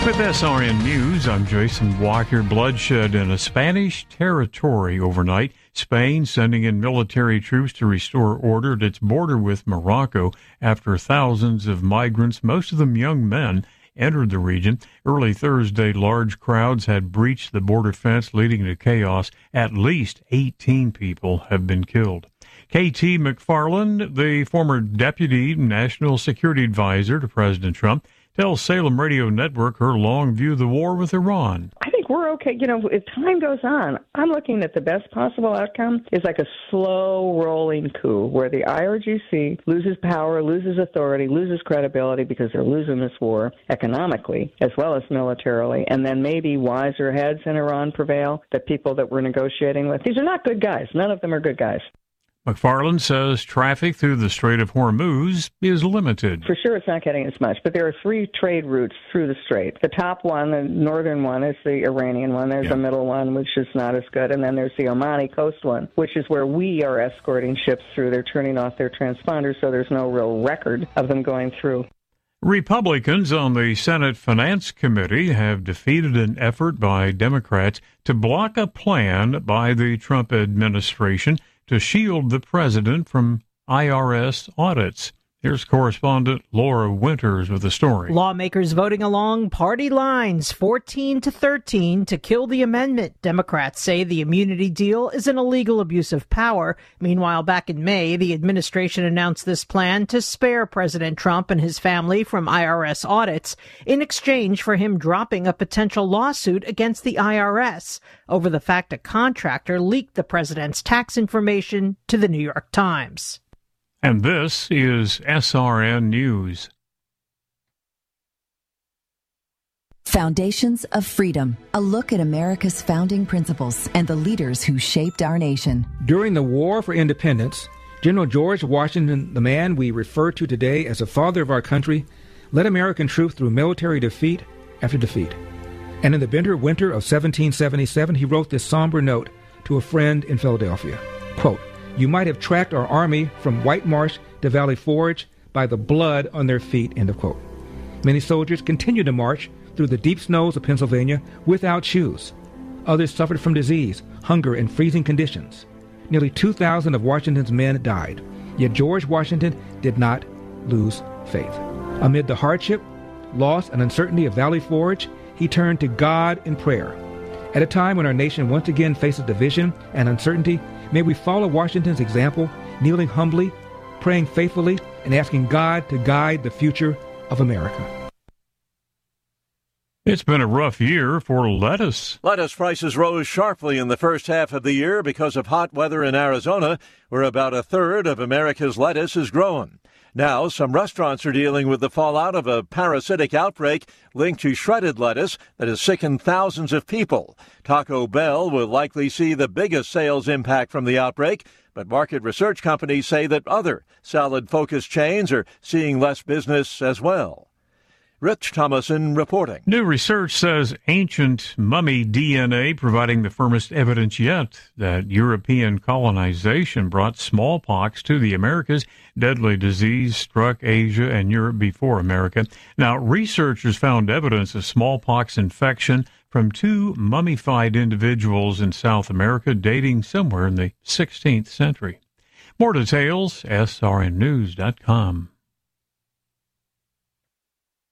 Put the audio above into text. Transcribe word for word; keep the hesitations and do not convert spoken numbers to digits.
With S R N News, I'm Jason Walker. Bloodshed in a Spanish territory overnight. Spain sending in military troops to restore order at its border with Morocco after thousands of migrants, most of them young men, entered the region. Early Thursday, large crowds had breached the border fence, leading to chaos. At least eighteen people have been killed. K T McFarland, the former Deputy National Security Advisor to President Trump, tells Salem Radio Network her long view of the war with Iran. I think we're okay. You know, as time goes on, I'm looking at the best possible outcome is like a slow rolling coup where the I R G C loses power, loses authority, loses credibility because they're losing this war economically as well as militarily, and then maybe wiser heads in Iran prevail, the people that we're negotiating with. These are not good guys. None of them are good guys. McFarland says traffic through the Strait of Hormuz is limited. For sure it's not getting as much, but there are three trade routes through the strait. The top one, the northern one, is the Iranian one. There's yeah. a middle one, which is not as good. And then there's the Omani coast one, which is where we are escorting ships through. They're turning off their transponders, so there's no real record of them going through. Republicans on the Senate Finance Committee have defeated an effort by Democrats to block a plan by the Trump administration to shield the president from I R S audits. Here's correspondent Laura Winters with the story. Lawmakers voting along party lines, fourteen to thirteen, to kill the amendment. Democrats say the immunity deal is an illegal abuse of power. Meanwhile, back in May, the administration announced this plan to spare President Trump and his family from I R S audits in exchange for him dropping a potential lawsuit against the I R S over the fact a contractor leaked the president's tax information to the New York Times. And this is S R N News. Foundations of Freedom, a look at America's founding principles and the leaders who shaped our nation. During the War for Independence, General George Washington, the man we refer to today as the father of our country, led American troops through military defeat after defeat. And in the bitter winter of seventeen seventy-seven, he wrote this somber note to a friend in Philadelphia. Quote, "You might have tracked our army from White Marsh to Valley Forge by the blood on their feet," end of quote. Many soldiers continued to march through the deep snows of Pennsylvania without shoes. Others suffered from disease, hunger, and freezing conditions. Nearly two thousand of Washington's men died, yet George Washington did not lose faith. Amid the hardship, loss, and uncertainty of Valley Forge, he turned to God in prayer. At a time when our nation once again faces division and uncertainty, may we follow Washington's example, kneeling humbly, praying faithfully, and asking God to guide the future of America. It's been a rough year for lettuce. Lettuce prices rose sharply in the first half of the year because of hot weather in Arizona, where about a third of America's lettuce is grown. Now, some restaurants are dealing with the fallout of a parasitic outbreak linked to shredded lettuce that has sickened thousands of people. Taco Bell will likely see the biggest sales impact from the outbreak, but market research companies say that other salad-focused chains are seeing less business as well. Rich Thomason reporting. New research says ancient mummy D N A providing the firmest evidence yet that European colonization brought smallpox to the Americas. Deadly disease struck Asia and Europe before America. Now, researchers found evidence of smallpox infection from two mummified individuals in South America dating somewhere in the sixteenth century. More details, S R N news dot com.